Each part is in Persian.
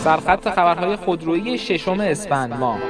سرخط خبرهای خودرویی 6 اسفند ماه.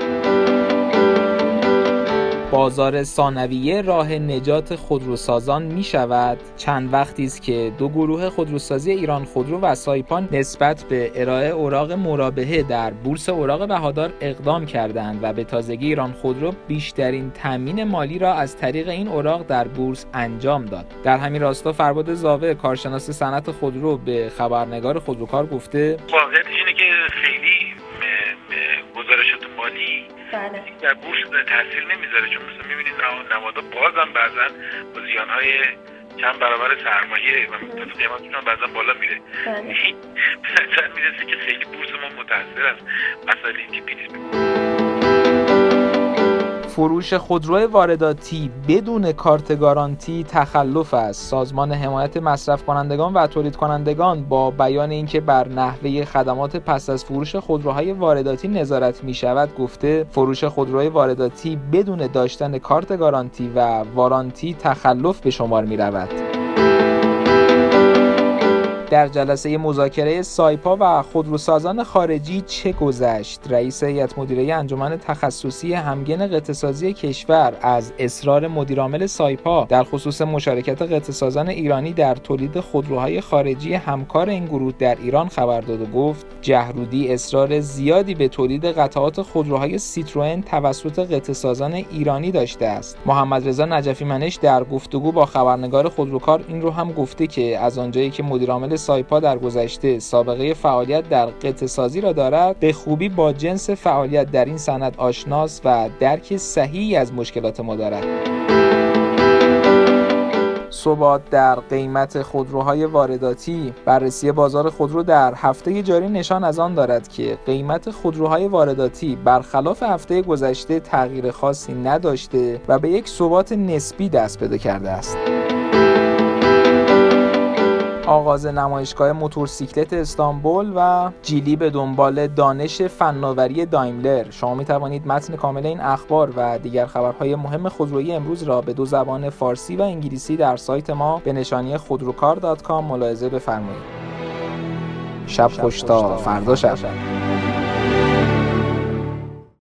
بازار ثانویه راه نجات خودروسازان می شود. چند وقتی است که دو گروه خودروسازی ایران خودرو و سایپا نسبت به ارائه اوراق مرابحه در بورس اوراق بهادار اقدام کردند و به تازگی ایران خودرو بیشترین تامین مالی را از طریق این اوراق در بورس انجام داد. در همین راستا فرباد زاوه کارشناس صنعت خودرو به خبرنگار خودروکار گفته واقعیتش اینه که خیلی گزارشات مالی در بورس تاثیر نمیذاره، چون مثلا میبینید نمادا بازم بعضا با زیانهای چند برابر سرمایه و مقدار قیمتشون بعضا بالا میره. مثلا میرسه که خیلی بورس ما متاثر از مسائل این تیپی نیست. فروش خودرو وارداتی بدون کارت گارانتی تخلف است. سازمان حمایت مصرف کنندگان و تولید کنندگان با بیان اینکه بر نحوه خدمات پس از فروش خودروهای وارداتی نظارت می شود گفته فروش خودروهای وارداتی بدون داشتن کارت گارانتی و وارانتی تخلف به شمار می رود. در جلسه مذاکره سایپا و خودروسازان خارجی چه گذشت؟ رئیس هیئت مدیره انجمن تخصصی همگن قطعه‌سازی کشور از اصرار مدیرعامل سایپا در خصوص مشارکت قطعه‌سازان ایرانی در تولید خودروهای خارجی همکار این گروه در ایران خبر داد و گفت جهرودی اصرار زیادی به تولید قطعات خودروهای سیتروئن توسط قطعه‌سازان ایرانی داشته است. محمد رضا نجفی منش در گفتگو با خبرنگار خودروکار این رو هم گفته که از آنجایی که مدیرعامل سایپا در گذشته سابقه فعالیت در قطعه‌سازی را دارد، به خوبی با جنس فعالیت در این صنعت آشناست و درک صحیحی از مشکلات ما دارد. ثبات در قیمت خودروهای وارداتی. بررسی بازار خودرو در هفته جاری نشان از آن دارد که قیمت خودروهای وارداتی برخلاف هفته گذشته تغییر خاصی نداشته و به یک ثبات نسبی دست پیدا کرده است. آغاز نمایشگاه موتورسیکلت استانبول و جیلی به دنبال دانش فناوری دایملر. شما می توانید متن کامل این اخبار و دیگر خبرهای مهم خودرویی امروز را به دو زبان فارسی و انگلیسی در سایت ما به نشانی خودروکار.com ملاحظه بفرمایید. شب خوش تا فردا شب.